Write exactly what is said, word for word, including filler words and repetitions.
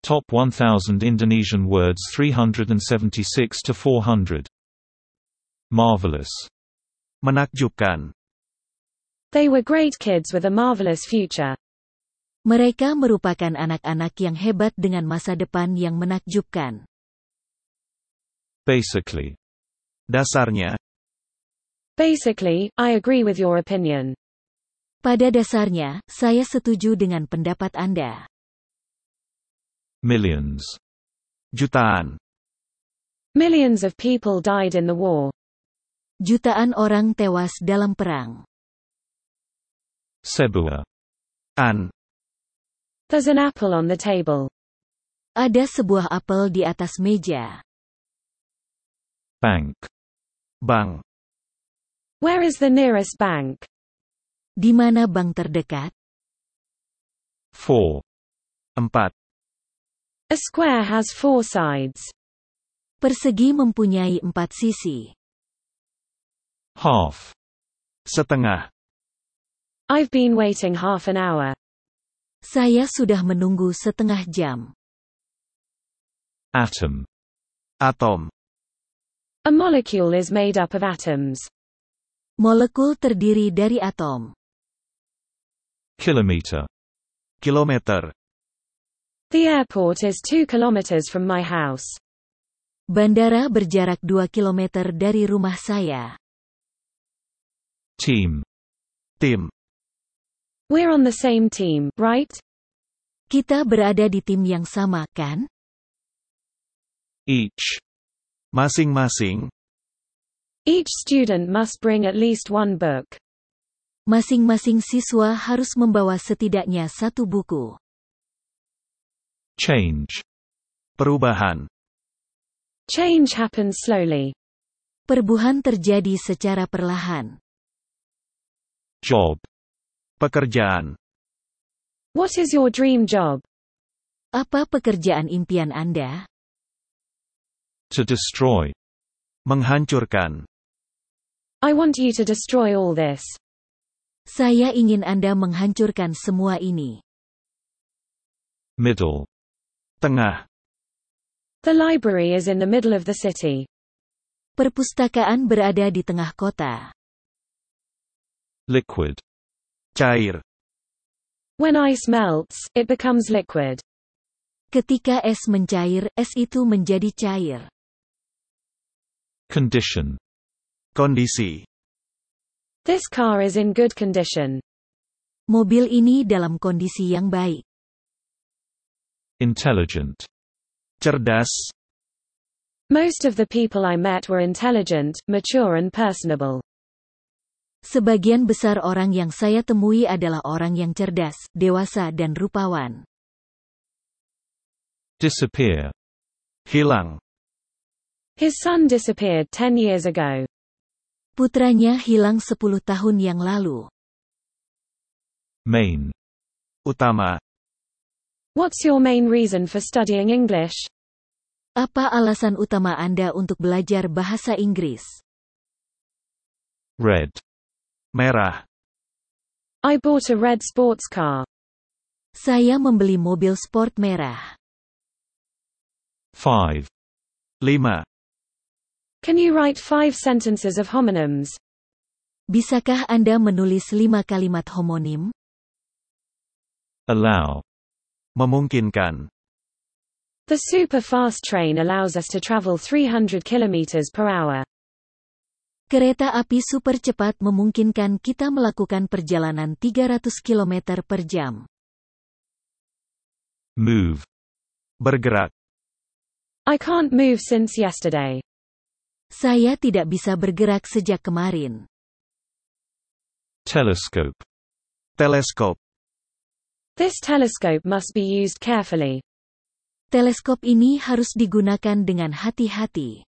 Top one thousand Indonesian words three hundred seventy-six to four hundred. Marvelous. Menakjubkan. They were great kids with a marvelous future. Mereka merupakan anak-anak yang hebat dengan masa depan yang menakjubkan. Basically. Dasarnya. Basically, I agree with your opinion. Pada dasarnya, saya setuju dengan pendapat Anda. Millions. Jutaan. Millions of people died in the war. Jutaan orang tewas dalam perang. Sebuah. An. There's an apple on the table. Ada sebuah apel di atas meja. Bank. Bank. Where is the nearest bank? Di mana bank terdekat? Four. Empat. A square has four sides. Persegi mempunyai empat sisi. Half. Setengah. I've been waiting half an hour. Saya sudah menunggu setengah jam. Atom. Atom. A molecule is made up of atoms. Molekul terdiri dari atom. Kilometer. Kilometer. The airport is two kilometers from my house. Bandara berjarak dua kilometer dari rumah saya. Team. Tim. We're on the same team, right? Kita berada di tim yang sama, kan? Each. Masing-masing. Each student must bring at least one book. Masing-masing siswa harus membawa setidaknya satu buku. Change. Perubahan. Change happens slowly. Perubahan terjadi secara perlahan. Job. Pekerjaan. What is your dream job? Apa pekerjaan impian Anda? To destroy. Menghancurkan. I want you to destroy all this. Saya ingin Anda menghancurkan semua ini. Middle. Tengah. The library is in the middle of the city. Perpustakaan berada di tengah kota. Liquid. Cair. When ice melts, it becomes liquid. Ketika es mencair, es itu menjadi cair. Condition. Kondisi. This car is in good condition. Mobil ini dalam kondisi yang baik. Intelligent. Cerdas. Most of the people I met were intelligent, mature and personable. Sebagian besar orang yang saya temui adalah orang yang cerdas, dewasa dan rupawan. Disappear. Hilang. His son disappeared ten years ago. Putranya hilang sepuluh tahun yang lalu. Main. Utama. What's your main reason for studying English? Apa alasan utama Anda untuk belajar bahasa Inggris? Red. Merah. I bought a red sports car. Saya membeli mobil sport merah. Five. Lima. Can you write five sentences of homonyms? Bisakah Anda menulis lima kalimat homonim? Allow. Memungkinkan. The super fast train allows us to travel three hundred kilometers per hour. Kereta api super cepat memungkinkan kita melakukan perjalanan tiga ratus kilometer per jam. Move. Bergerak. I can't move since yesterday. Saya tidak bisa bergerak sejak kemarin. Telescope. Teleskop. This telescope must be used carefully. Teleskop ini harus digunakan dengan hati-hati.